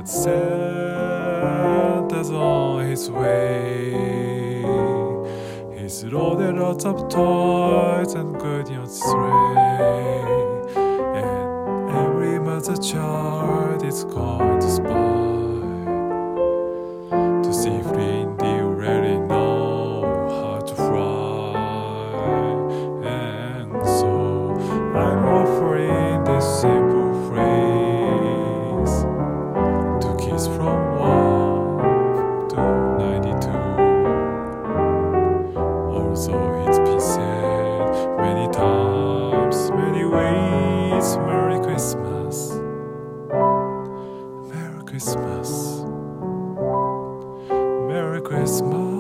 that Santa's on his way. He's loaded lots of toys and goodies on his sleigh. And every mother child is going to spy to see if reindeer really know how to fly. And so I'm offering this simple phrase to kids from 1 to 92. Also it's been said many times, many ways. Merry Christmas, Merry Christmas, Merry Christmas.